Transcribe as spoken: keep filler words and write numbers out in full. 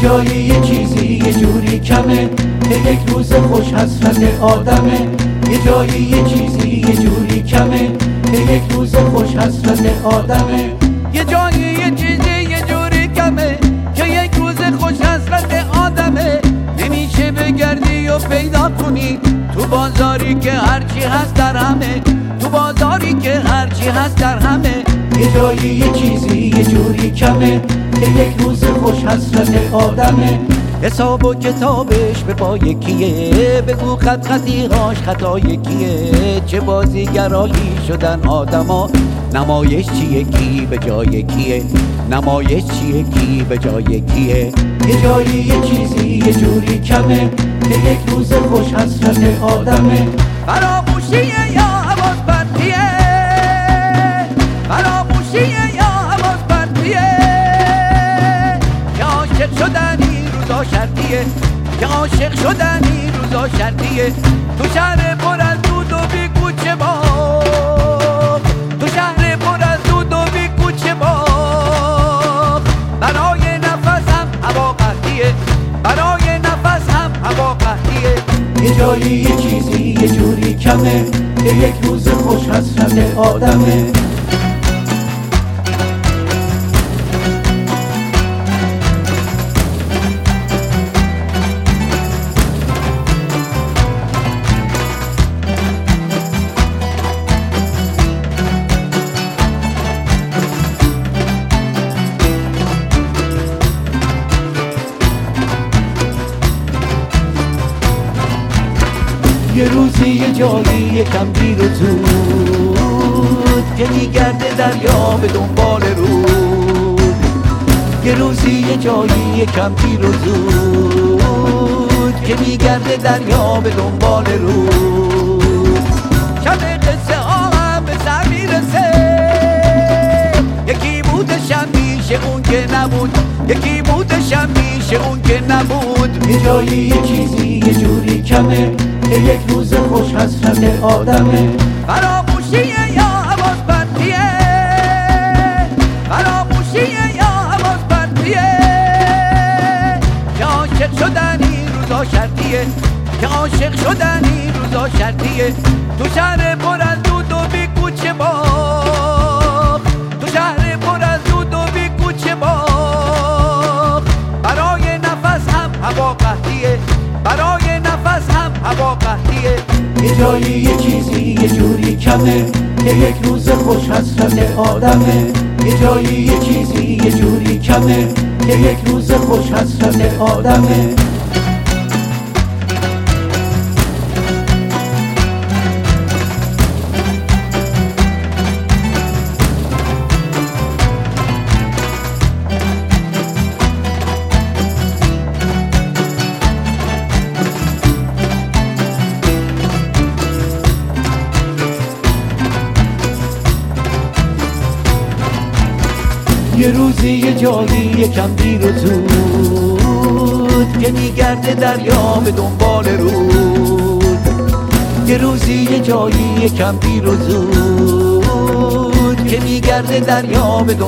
جایی یه چیزی یه جوری کمه که یک روز خوش حسرت آدمه. یه جایی یه چیزی یه جوری کمه که یک روز خوش حسرت آدمه. یه جایی یه چیزی یه جوری کمه که یک روز خوش حسرت آدمه. نمیشه بگردی و پیدا کنی تو بازاری که هرچی هست در همه، تو بازاری که هرچی هست در همه. یه جایی یه چیزی یه جوری کمه که یک روز خوش حسرت آدمه. حساب و کتابش به پای کیه، بگو خط خطیهاش خطای کیه. چه بازیگرایی شدن آدما، نمایش چیه کی به جای کیه، نمایش چیه کی به جای کیه. یه جایی یه چیزی یه جوری کمه که یک روز خوش حسرت آدمه. فراموشیه یا حواس پرتیه، فراموشیه یا حواس پرتیه. که عاشق شدنی روزا شرطیه، که عاشق شدنی روزا شرطیه. تو شهر پر از دود و بی کوچه باغ، تو شهر پر از دود و بی کوچه باغ. برای نفسم هوا قحطیه، برای نفسم هوا قحطیه. یه جایی یه چیزی یه جوری کمه که یک روز خوش حسرت آدمه. یه روزی یه جایی یکم دیر و زود که میگرده دریا به دنبال رود. یه روزی یه جایی یکم دیر و زود که میگرده دریا به دنبال رود. شب قصه ها هم به سر میرسه، یکی بودشم میشه اون که نبود، یکی بودشم میشه اون که نبود. یه جایی یه چیزی یه جوری کمه که یک روز خوش حسرت آدمه. فراموشیه یا حواس پرتیه، فراموشیه یا حواس پرتیه. که عاشق شدنی روزا شرطیه، که عاشق شدنی روزا شرطیه. تو شهر پر از دود و بی کوچه باغ، تو شهر پر از دود و بی کوچه باغ. برای نفس هم هوا قحطیه، برای نفس هم هوا قحطیه. یه جایی یه چیزی یه جوری کمه که یک روز خوش حسرت آدمه. یه جایی یه چیزی یه جوری کمه که یک روز خوش حسرت آدمه. یه روزی یه جایی یکم دیر و زود که میگرده دریا به دنبال رود. یه روزی یه جایی یکم دیر و زود که میگرده دریا به دنبال